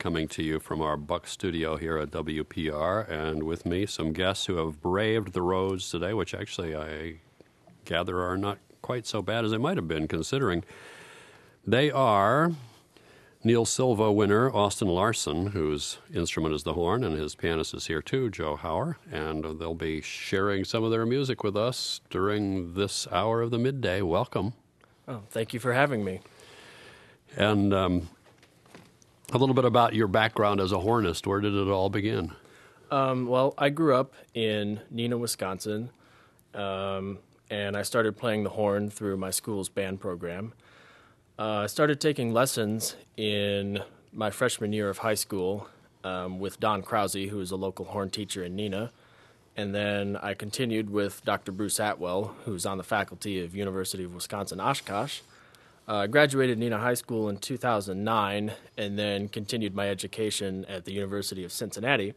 coming to you from our Buck studio here at WPR, and with me some guests who have braved the roads today, which actually I gather are not quite so bad as they might have been, considering they are Neil Silva winner Austin Larson, whose instrument is the horn, and his pianist is here too, Joe Hauer, and they'll be sharing some of their music with us during this hour of the midday. Welcome. Oh, thank you for having me. And a little bit about your background as a hornist. Where did it all begin? Well, I grew up in Neenah, Wisconsin, and I started playing the horn through my school's band program. I started taking lessons in my freshman year of high school with Don Krause, who is a local horn teacher in Neenah. And then I continued with Dr. Bruce Atwell, who's on the faculty of University of Wisconsin-Oshkosh. I graduated Neenah High School in 2009 and then continued my education at the University of Cincinnati.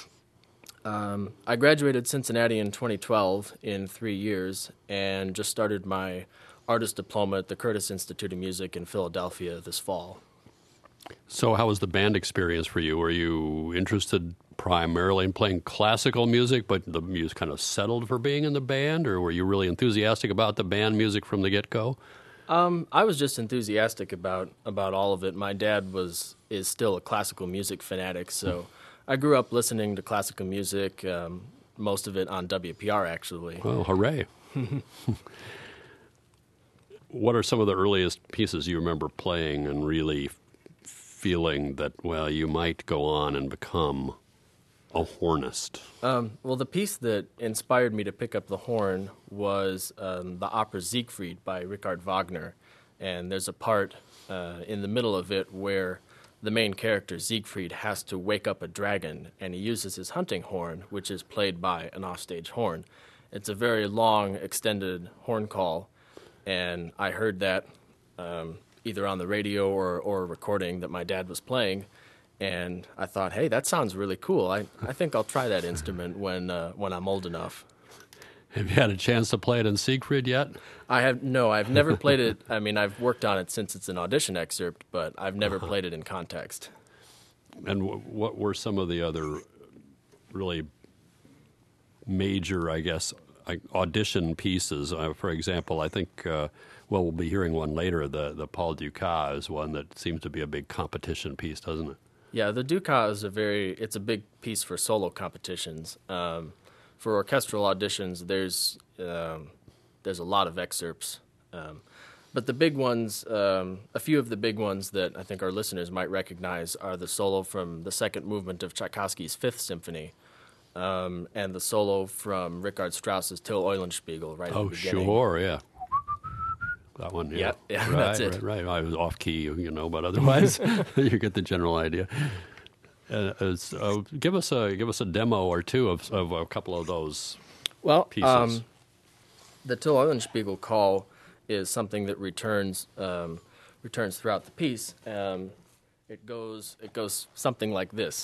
I graduated Cincinnati in 2012 in 3 years and just started my artist diploma at the Curtis Institute of Music in Philadelphia this fall. So how was the band experience for you? Were you interested primarily in playing classical music, but the music kind of settled for being in the band, or were you really enthusiastic about the band music from the get-go? I was just enthusiastic about all of it. My dad is still a classical music fanatic, so I grew up listening to classical music, most of it on WPR, actually. Well, hooray. What are some of the earliest pieces you remember playing and really feeling that, well, you might go on and become a hornist? Well, the piece that inspired me to pick up the horn was the opera Siegfried by Richard Wagner. And there's a part in the middle of it where the main character, Siegfried, has to wake up a dragon, and he uses his hunting horn, which is played by an offstage horn. It's a very long, extended horn call, and I heard that either on the radio or a recording that my dad was playing, and I thought, hey, that sounds really cool. I think I'll try that instrument when I'm old enough. Have you had a chance to play it in Siegfried yet? I've never played it. I mean, I've worked on it since it's an audition excerpt, but I've never played it in context. And what were some of the other really major, I guess, audition pieces? For example, I think, we'll be hearing one later, the Paul Dukas is one that seems to be a big competition piece, doesn't it? Yeah, the Dukas it's a big piece for solo competitions. For orchestral auditions, there's a lot of excerpts. But the big ones, a few of the big ones that I think our listeners might recognize are the solo from the second movement of Tchaikovsky's Fifth Symphony, and the solo from Richard Strauss's Till Eulenspiegel right at the beginning. Oh, sure, yeah. That one, yeah. Yeah, right, that's it. Right. I was off key, but otherwise you get the general idea. Give us a demo or two of a couple of those pieces. The Till Eulenspiegel call is something that returns throughout the piece. It goes something like this.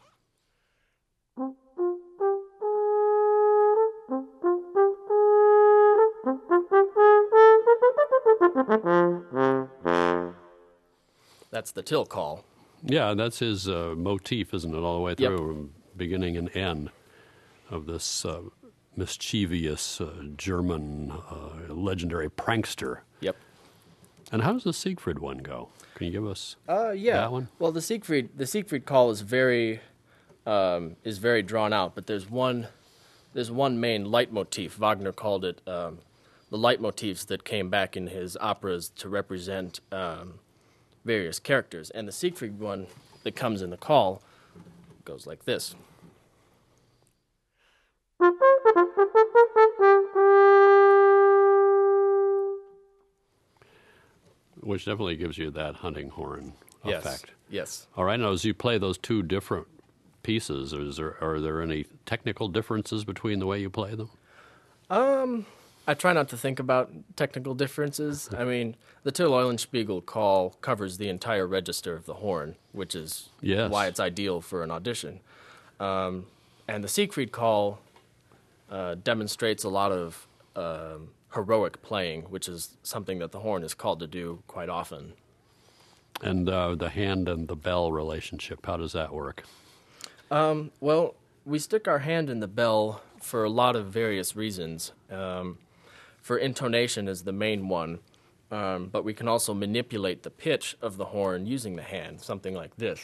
That's the Till call. Yeah, that's his motif, isn't it, all the way through, beginning and end of this mischievous German legendary prankster. Yep. And how does the Siegfried one go? Can you give us that one? Well, the Siegfried call is very drawn out, but there's one main leitmotif. Wagner called it the leitmotifs that came back in his operas to represent various characters. And the Siegfried one that comes in the call goes like this. Which definitely gives you that hunting horn effect. Yes. All right, now as you play those two different pieces, are there any technical differences between the way you play them? I try not to think about technical differences. I mean, the Till Eulenspiegel call covers the entire register of the horn, which is why it's ideal for an audition. And the Siegfried call demonstrates a lot of heroic playing, which is something that the horn is called to do quite often. And the hand and the bell relationship, how does that work? Well, we stick our hand in the bell for a lot of various reasons. For intonation is the main one, but we can also manipulate the pitch of the horn using the hand, something like this.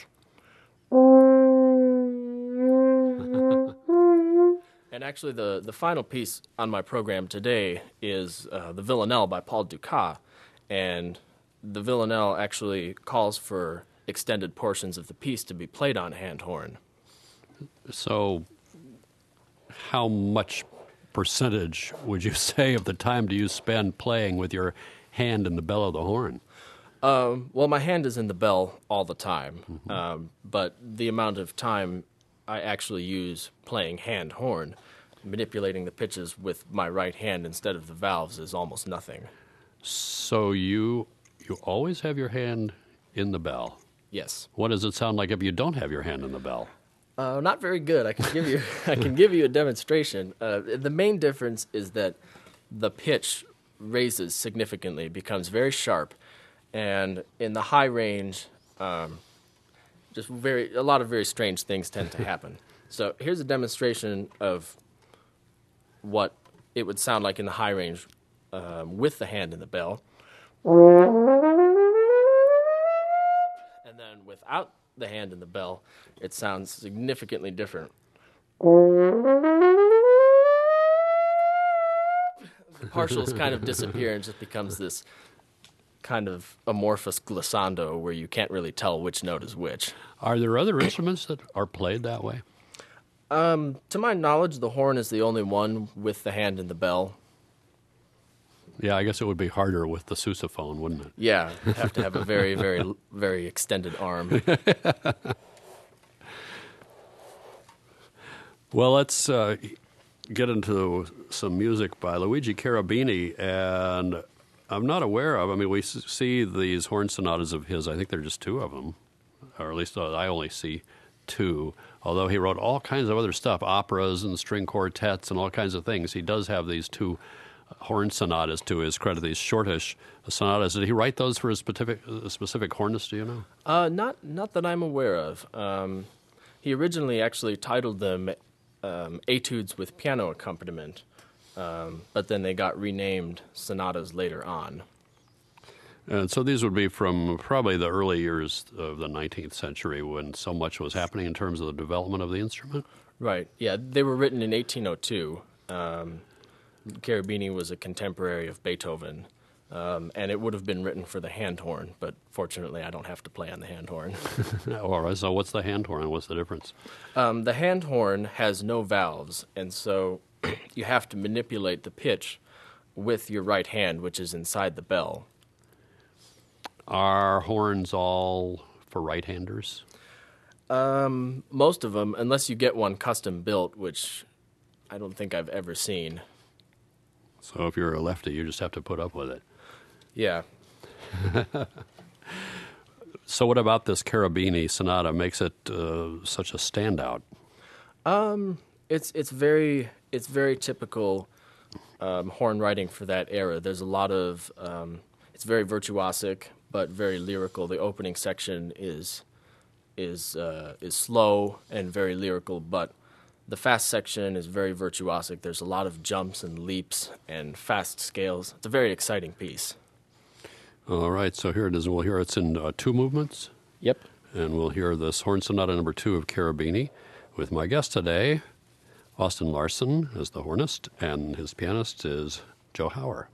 And actually, the final piece on my program today is the Villanelle by Paul Dukas, and the Villanelle actually calls for extended portions of the piece to be played on hand horn. So how much percentage would you say of the time do you spend playing with your hand in the bell of the horn? Well, my hand is in the bell all the time, but the amount of time I actually use playing hand horn, manipulating the pitches with my right hand instead of the valves, is almost nothing. So you always have your hand in the bell. Yes. What does it sound like if you don't have your hand in the bell? Not very good. I can give you a demonstration. The main difference is that the pitch raises significantly, becomes very sharp, and in the high range, a lot of very strange things tend to happen. So here's a demonstration of what it would sound like in the high range with the hand in the bell. And then without the hand in the bell, it sounds significantly different. The partials kind of disappear and just becomes this kind of amorphous glissando where you can't really tell which note is which. Are there other instruments that are played that way? To my knowledge, the horn is the only one with the hand in the bell. Yeah, I guess it would be harder with the sousaphone, wouldn't it? Yeah, you have to have a very, very, very extended arm. Well, let's get into some music by Luigi Cherubini, and I'm not aware of, I mean, we see these horn sonatas of his, I think there are just two of them, or at least I only see two, although he wrote all kinds of other stuff, operas and string quartets and all kinds of things. He does have these two horn sonatas to his credit, these shortish sonatas. Did he write those for a specific hornist, do you know? Not that I'm aware of. He originally actually titled them Etudes with Piano Accompaniment, but then they got renamed sonatas later on. And so these would be from probably the early years of the 19th century when so much was happening in terms of the development of the instrument? Right, yeah. They were written in 1802. Cherubini was a contemporary of Beethoven, and it would have been written for the hand horn, but fortunately I don't have to play on the hand horn. All right, so what's the hand horn and what's the difference? The hand horn has no valves, and so you have to manipulate the pitch with your right hand, which is inside the bell. Are horns all for right-handers? Most of them, unless you get one custom built, which I don't think I've ever seen. So if you're a lefty, you just have to put up with it. Yeah. So what about this Cherubini sonata makes it such a standout? It's very typical horn writing for that era. There's a lot of it's very virtuosic but very lyrical. The opening section is slow and very lyrical, but the fast section is very virtuosic. There's a lot of jumps and leaps and fast scales. It's a very exciting piece. All right, so here it is. We'll hear it's in two movements. Yep. And we'll hear this Horn Sonata number 2 of Cherubini with my guest today, Austin Larson, as the hornist, and his pianist is Joe Hauer.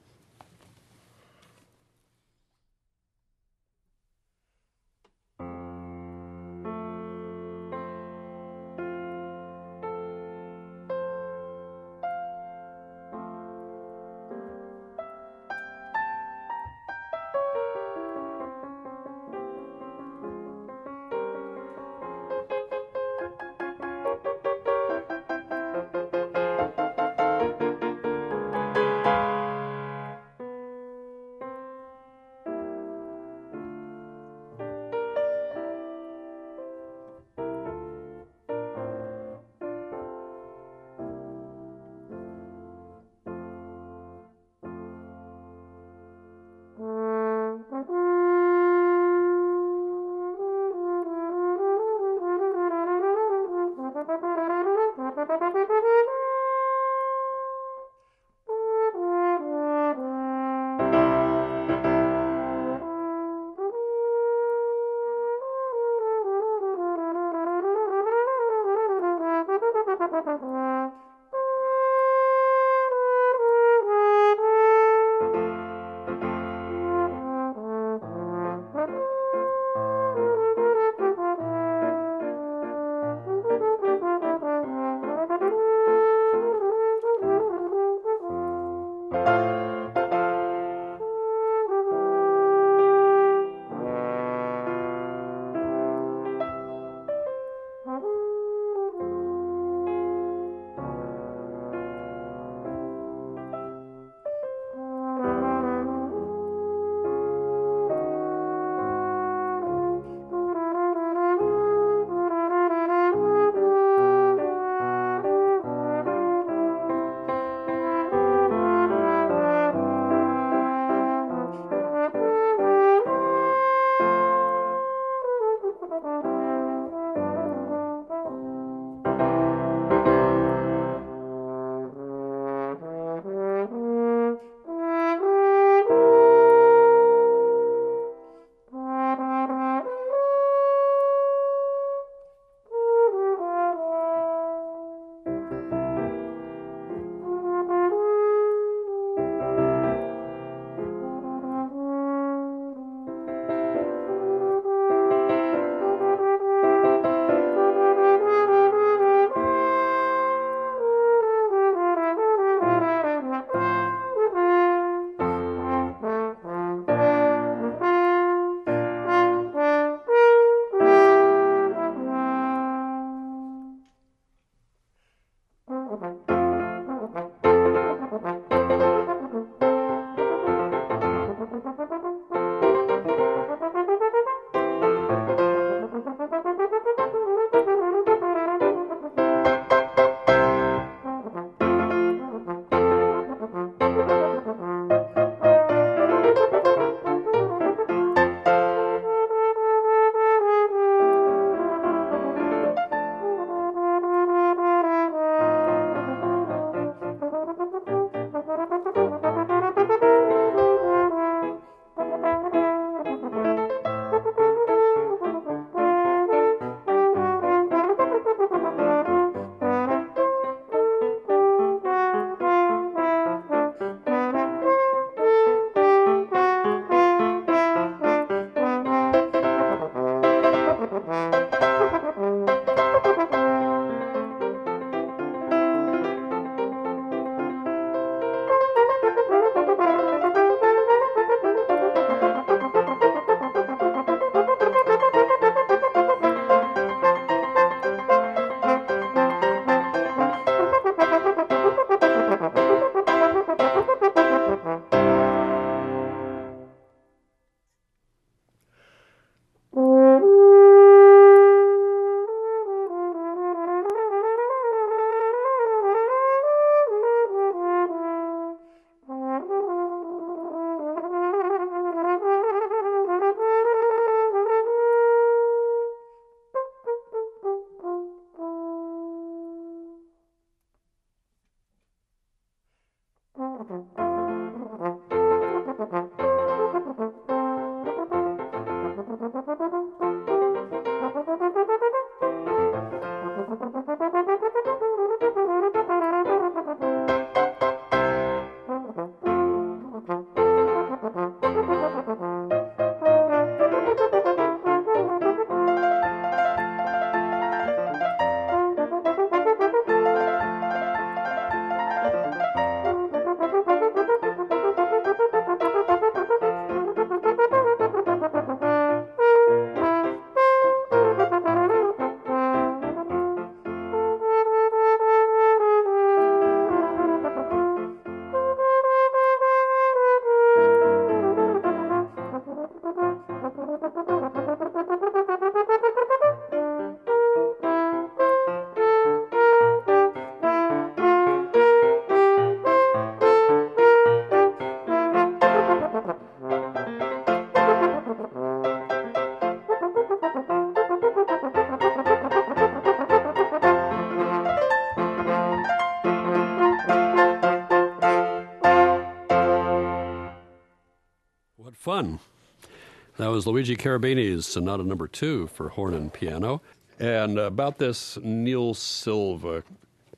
Fun. That was Luigi Cherubini's Sonata No. 2 for horn and piano. And about this Neil Silva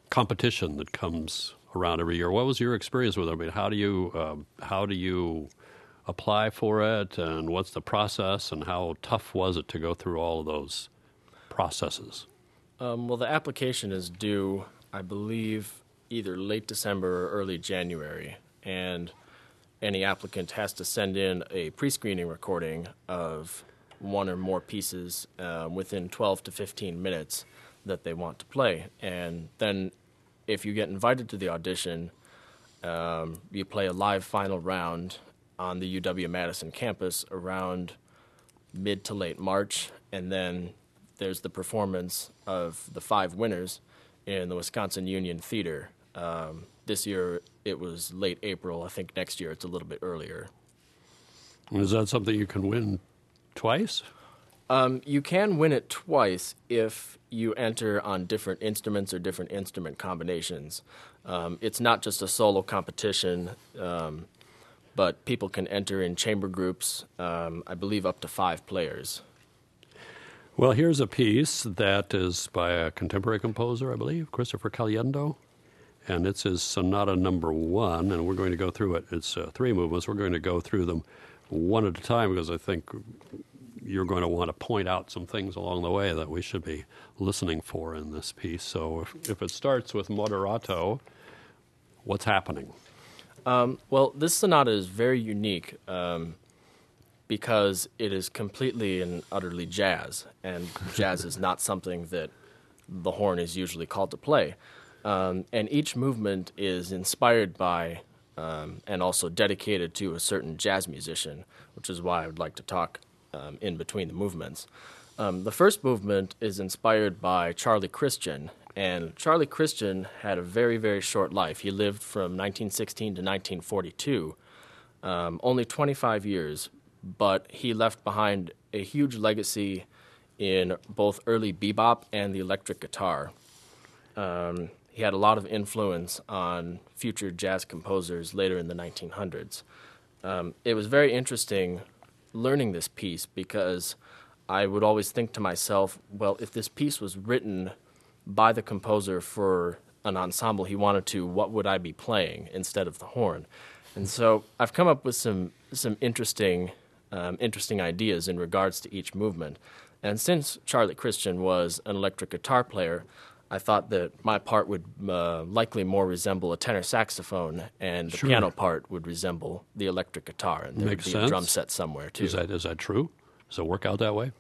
competition that comes around every year. What was your experience with it? I mean, how do you apply for it, and what's the process, and how tough was it to go through all of those processes? Well, the application is due, I believe, either late December or early January, and any applicant has to send in a pre-screening recording of one or more pieces within 12 to 15 minutes that they want to play. And then if you get invited to the audition, you play a live final round on the UW-Madison campus around mid to late March, and then there's the performance of the 5 winners in the Wisconsin Union Theater. This year it was late April. I think next year it's a little bit earlier. Is that something you can win twice? You can win it twice if you enter on different instruments or different instrument combinations. It's not just a solo competition, but people can enter in chamber groups, I believe up to 5 players. Well, here's a piece that is by a contemporary composer, I believe, Christopher Caliendo, and it's his Sonata Number 1, and we're going to go through it. It's 3 movements. We're going to go through them one at a time because I think you're going to want to point out some things along the way that we should be listening for in this piece. So if it starts with moderato, what's happening? Well, this sonata is very unique because it is completely and utterly jazz, and jazz is not something that the horn is usually called to play. And each movement is inspired by and also dedicated to a certain jazz musician, which is why I would like to talk in between the movements. The first movement is inspired by Charlie Christian, and Charlie Christian had a very, very short life. He lived from 1916 to 1942, only 25 years, but he left behind a huge legacy in both early bebop and the electric guitar. He had a lot of influence on future jazz composers later in the 1900s. It was very interesting learning this piece because I would always think to myself, well, if this piece was written by the composer for an ensemble he wanted to, what would I be playing instead of the horn? And so I've come up with some interesting ideas in regards to each movement. And since Charlie Christian was an electric guitar player, I thought that my part would likely more resemble a tenor saxophone, and the piano part would resemble the electric guitar, and there would be a drum set somewhere too. Is that true? Does it work out that way?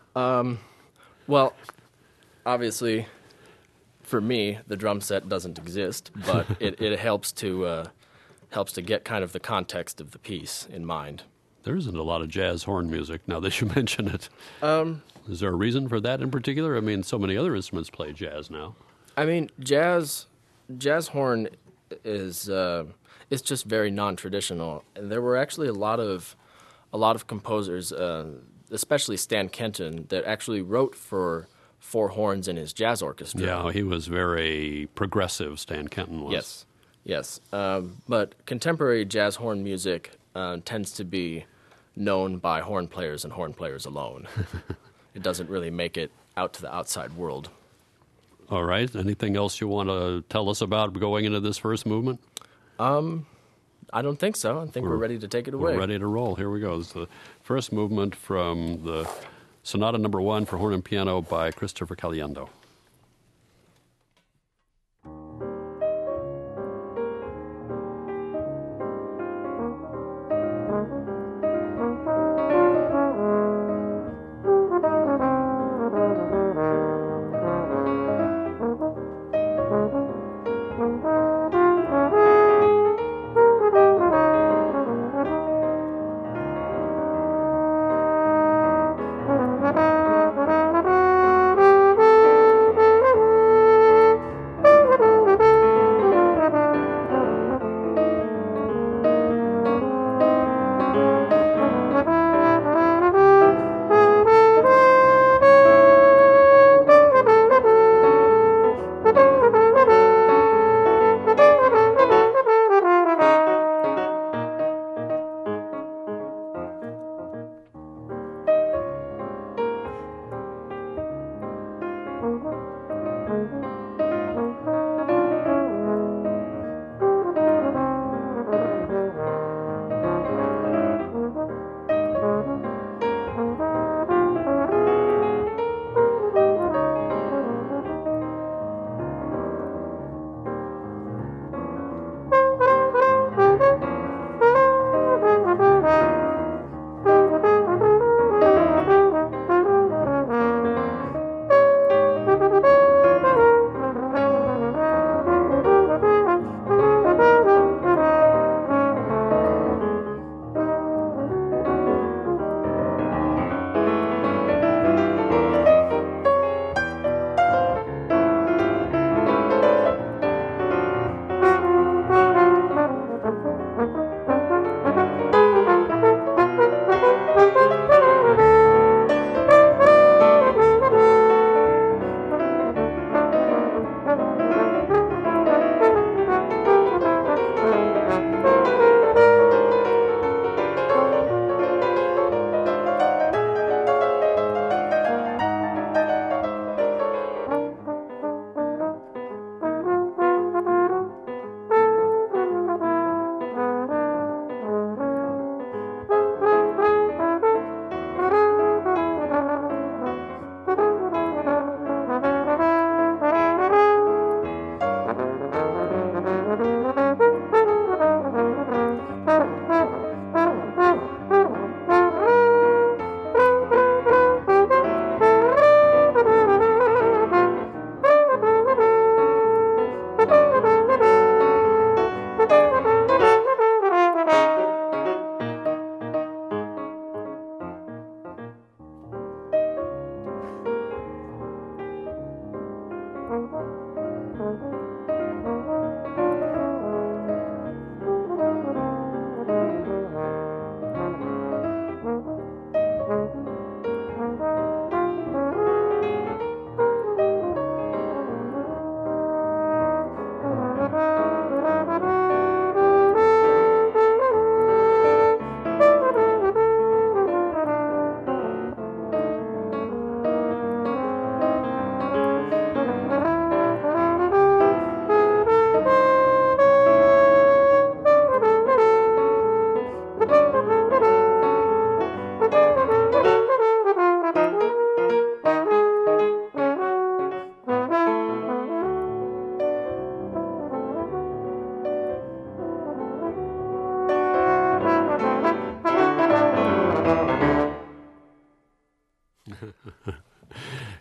Well, obviously, for me, the drum set doesn't exist, but it helps to get kind of the context of the piece in mind. There isn't a lot of jazz horn music now that you mention it. Is there a reason for that in particular? I mean, so many other instruments play jazz now. I mean, jazz horn is it's just very non-traditional, and there were actually a lot of composers, especially Stan Kenton, that actually wrote for 4 horns in his jazz orchestra. Yeah, he was very progressive, Stan Kenton was. Yes. But contemporary jazz horn music tends to be known by horn players and horn players alone. It doesn't really make it out to the outside world. All right. Anything else you want to tell us about going into this first movement? I don't think so. I think we're ready to take it away. We're ready to roll. Here we go. This is the first movement from the Sonata Number 1 for horn and piano by Christopher Caliendo.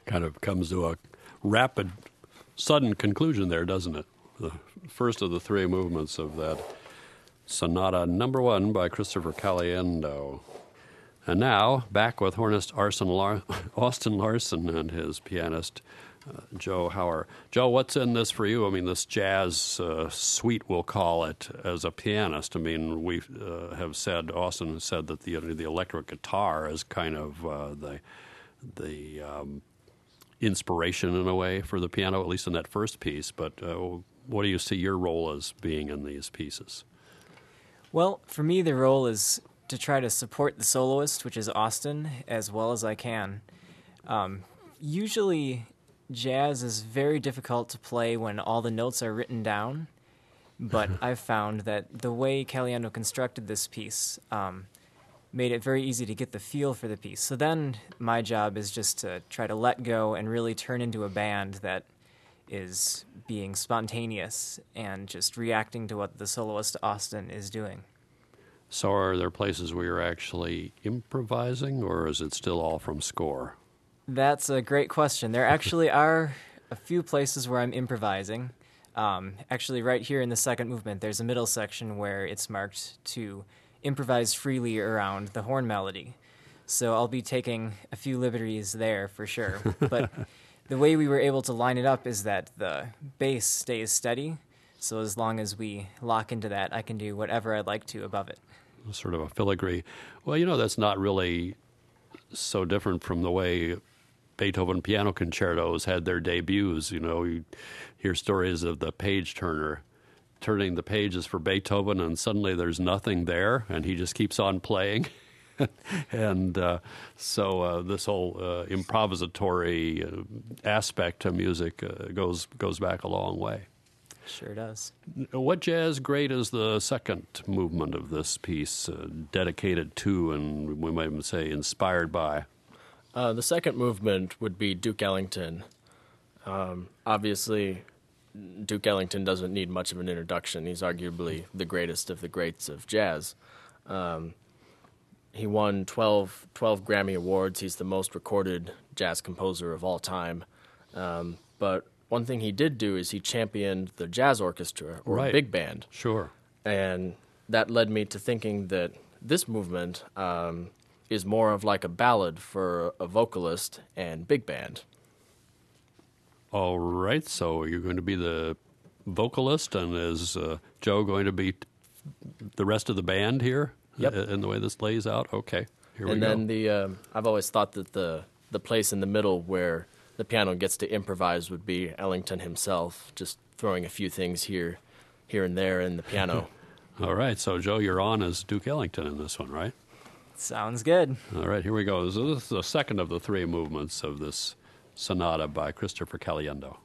Kind of comes to a rapid, sudden conclusion there, doesn't it? The first of the three movements of that Sonata Number 1 by Christopher Caliendo. And now, back with hornist Austin Larson and his pianist, Joe Hauer. Joe, what's in this for you? I mean, this jazz suite, we'll call it, as a pianist. I mean, we have said, Austin has said that the electric guitar is kind of the inspiration in a way for the piano, at least in that first piece. But what do you see your role as being in these pieces? Well, for me, the role is to try to support the soloist, which is Austin, as well as I can. Usually, jazz is very difficult to play when all the notes are written down, but I've found that the way Caliendo constructed this piece made it very easy to get the feel for the piece. So then my job is just to try to let go and really turn into a band that is being spontaneous and just reacting to what the soloist Austin is doing. So are there places where you're actually improvising, or is it still all from score? That's a great question. There actually are a few places where I'm improvising. Actually, right here in the second movement, there's a middle section where it's marked to improvise freely around the horn melody. So I'll be taking a few liberties there for sure. But the way we were able to line it up is that the bass stays steady. So as long as we lock into that, I can do whatever I'd like to above it. Sort of a filigree. Well, that's not really so different from the way Beethoven piano concertos had their debuts. You hear stories of the page turner turning the pages for Beethoven, and suddenly there's nothing there, and he just keeps on playing. And so this whole improvisatory aspect to music goes back a long way. Sure does. What jazz great is the second movement of this piece dedicated to, and we might even say inspired by? The second movement would be Duke Ellington. Obviously, Duke Ellington doesn't need much of an introduction. He's arguably the greatest of the greats of jazz. He won 12 Grammy Awards. He's the most recorded jazz composer of all time. But one thing he did do is he championed the jazz orchestra, or right. big band. Sure. And that led me to thinking that this movement is more of like a ballad for a vocalist and big band. All right, so you're going to be the vocalist, and is Joe going to be the rest of the band here? Yep. In the way this lays out? Okay, here we go. And then I've always thought that the place in the middle where the piano gets to improvise would be Ellington himself, just throwing a few things here and there in the piano. All right, so Joe, you're on as Duke Ellington in this one, right? Sounds good. All right, here we go. So this is the second of the three movements of this sonata by Christopher Caliendo.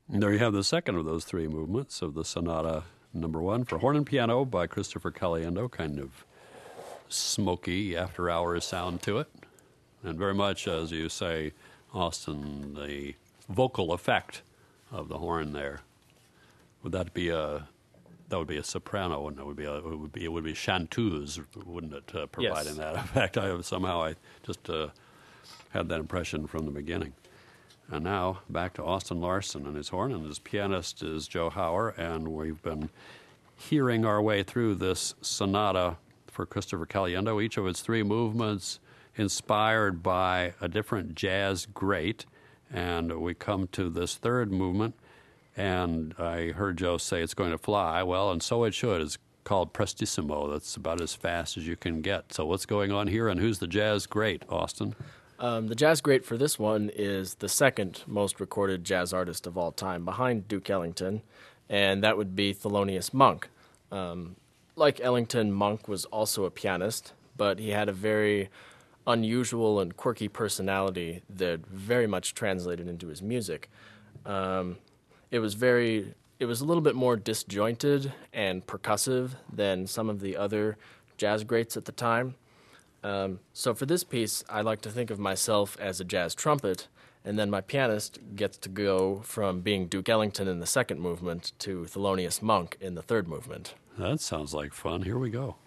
And there you have the second of those three movements of the Sonata Number 1 for horn and piano by Christopher Caliendo. Kind of smoky after-hours sound to it. And very much, as you say, Austin, the vocal effect of the horn there. Would that be a... That would be a soprano, and it would be chanteuse, wouldn't it? Providing Yes. that effect. I just had that impression from the beginning. And now back to Austin Larson and his horn, and his pianist is Joe Hauer, and we've been hearing our way through this sonata for Christopher Caliendo. Each of its three movements inspired by a different jazz great, and we come to this third movement. And I heard Joe say it's going to fly. Well, and so it should. It's called Prestissimo. That's about as fast as you can get. So what's going on here, and who's the jazz great, Austin? The jazz great for this one is the second most recorded jazz artist of all time, behind Duke Ellington, and that would be Thelonious Monk. Like Ellington, Monk was also a pianist, but he had a very unusual and quirky personality that very much translated into his music. It was a little bit more disjointed and percussive than some of the other jazz greats at the time. So for this piece, I like to think of myself as a jazz trumpet, and then my pianist gets to go from being Duke Ellington in the second movement to Thelonious Monk in the third movement. That sounds like fun. Here we go.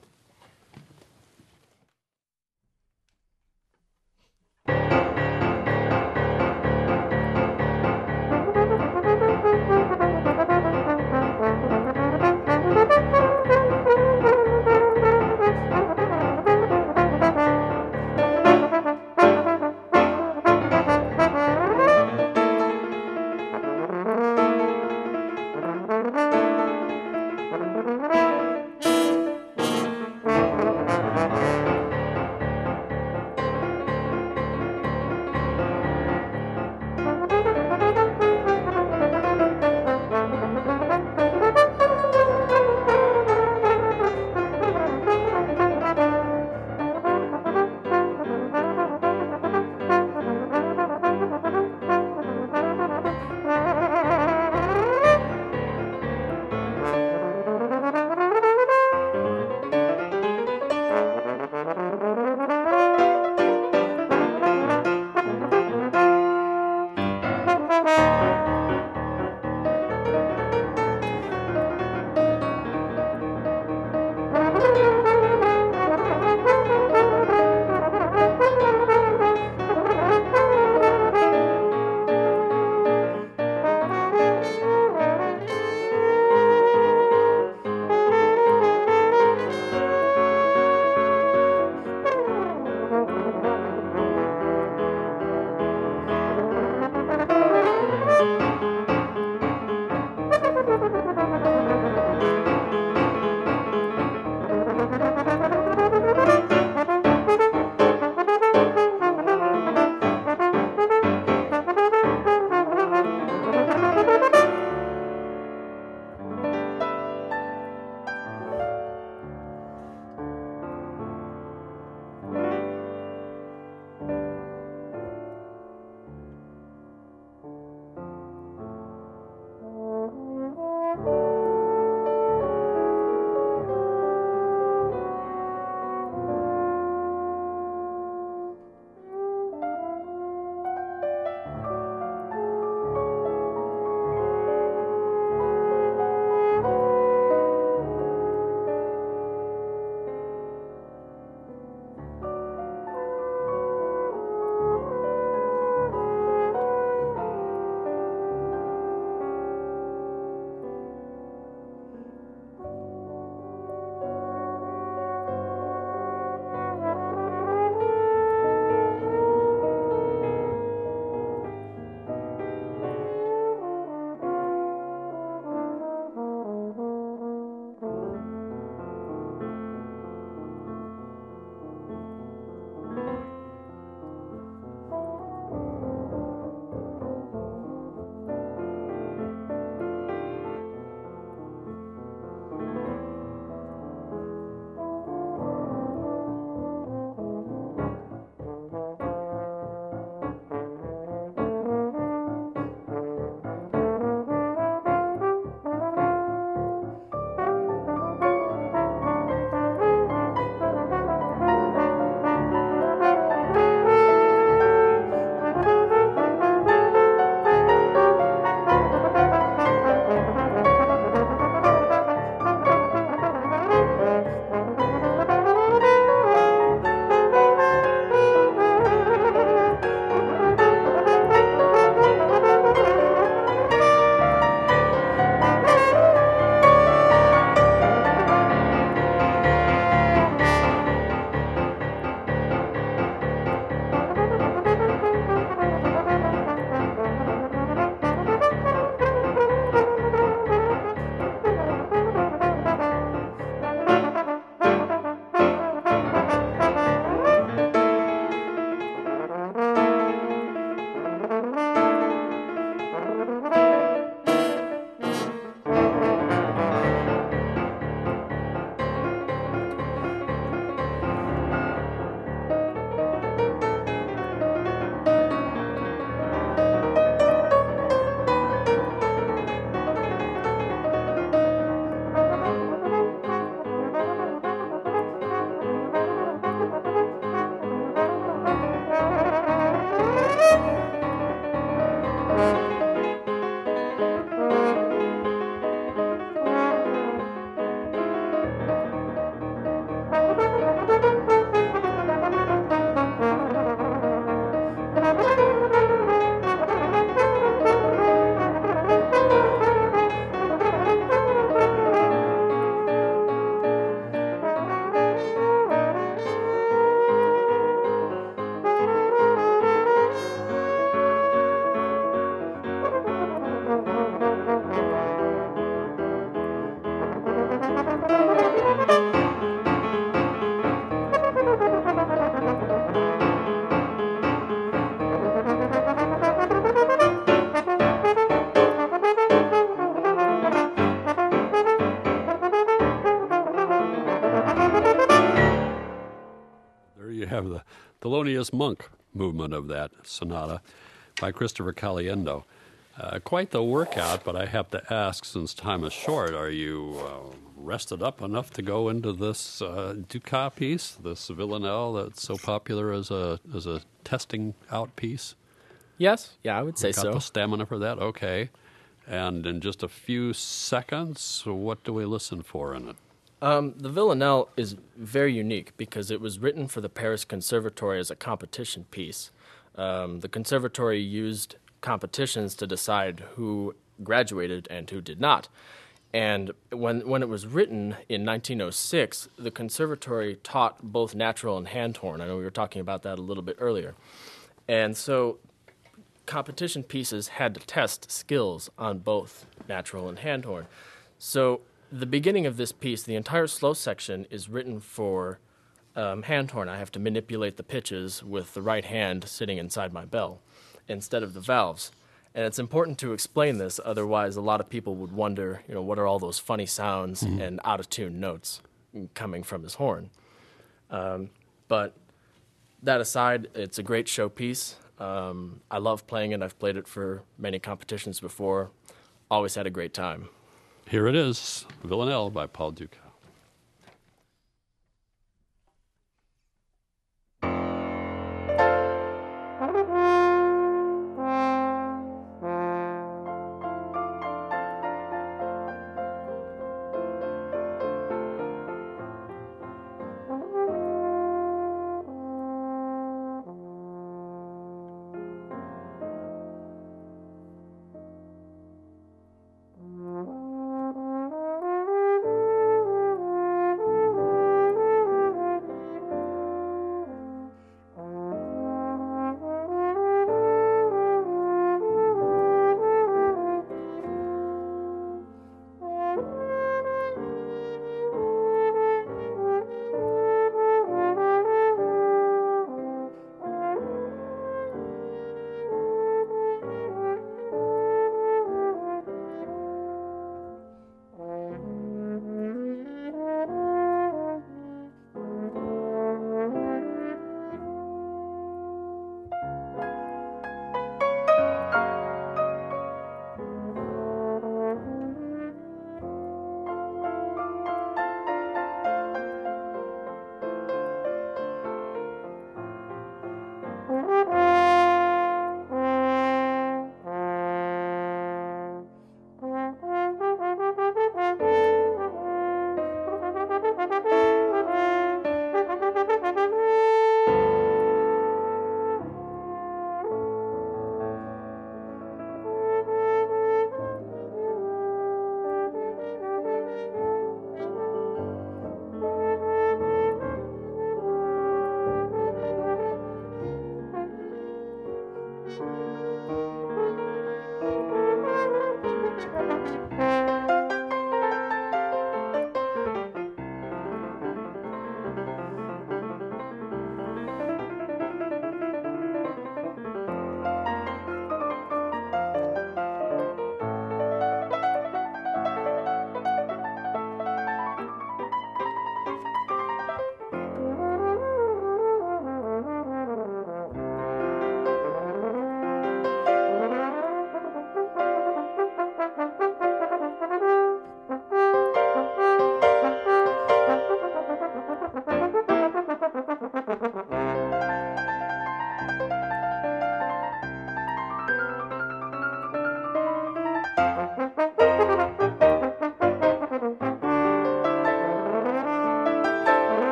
you have the Thelonious Monk movement of that sonata by Christopher Caliendo. Quite the workout, but I have to ask, since time is short, are you rested up enough to go into this Dukas piece, this Villanelle that's so popular as a testing out piece? Yes, yeah, I would say Got so. the stamina for that? Okay. And in just a few seconds, what do we listen for in it? The Villanelle is very unique because it was written for the Paris Conservatory as a competition piece. The conservatory used competitions to decide who graduated and who did not. And when it was written in 1906, the conservatory taught both natural and hand horn. I know we were talking about that a little bit earlier. And so competition pieces had to test skills on both natural and hand horn. So the beginning of this piece, the entire slow section, is written for hand horn. I have to manipulate the pitches with the right hand sitting inside my bell instead of the valves. And it's important to explain this, otherwise a lot of people would wonder, what are all those funny sounds and out-of-tune notes coming from his horn. But that aside, it's a great showpiece. I love playing it. I've played it for many competitions before. Always had a great time. Here it is, Villanelle by Paul Dukas.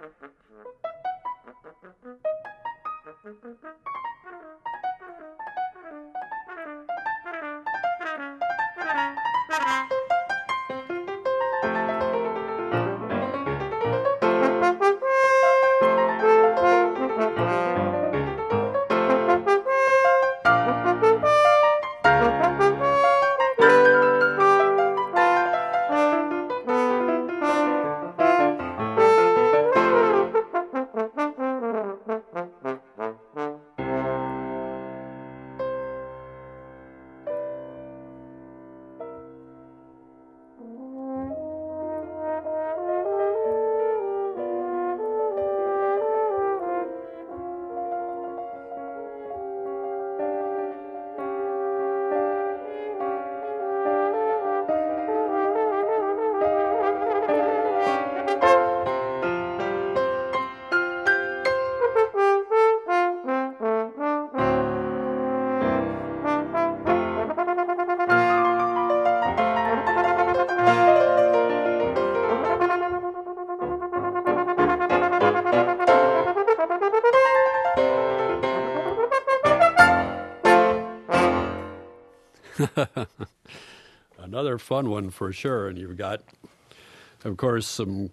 Another fun one for sure, and you've got, of course, some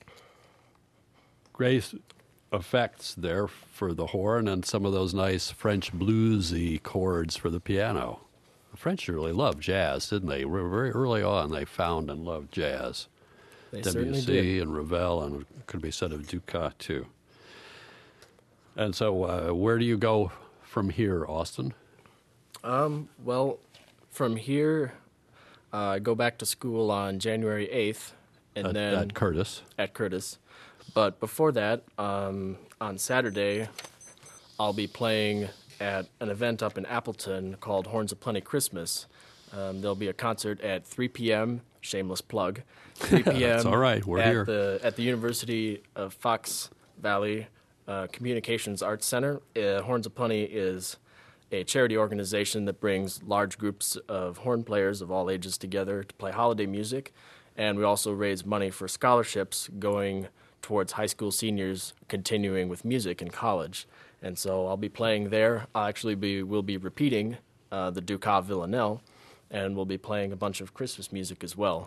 great effects there for the horn and some of those nice French bluesy chords for the piano. The French really loved jazz, didn't they? Very early on, they found and loved jazz. They certainly Debussy did. and Ravel, and it could be said of Dukas, too. And so where do you go from here, Austin? Well, from here, I go back to school on January 8th, and then At Curtis. at Curtis. But before that, on Saturday, I'll be playing at an event up in Appleton called Horns of Plenty Christmas. There'll be a concert at 3 p.m., shameless plug, 3 p.m. That's all right, we're here. At the University of Fox Valley Communications Arts Center. Horns of Plenty is a charity organization that brings large groups of horn players of all ages together to play holiday music. And we also raise money for scholarships going towards high school seniors continuing with music in college. And so I'll be playing there. We'll be repeating the Dukas Villanelle, and we'll be playing a bunch of Christmas music as well.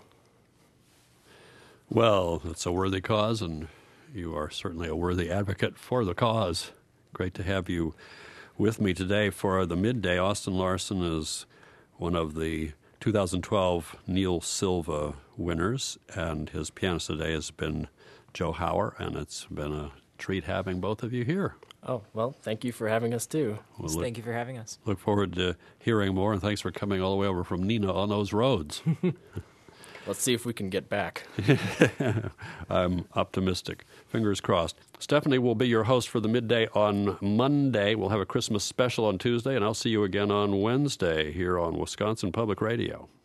Well, it's a worthy cause, and you are certainly a worthy advocate for the cause. Great to have you with me today for the midday. Austin Larson is one of the 2012 Neil Silva winners, and his pianist today has been Joe Hauer, and it's been a treat having both of you here. Oh, well, thank you for having us, too. We'll Thank you for having us. look forward to hearing more, and thanks for coming all the way over from Neenah on those roads. Let's see if we can get back. I'm optimistic. Fingers crossed. Stephanie will be your host for the midday on Monday. We'll have a Christmas special on Tuesday, and I'll see you again on Wednesday here on Wisconsin Public Radio.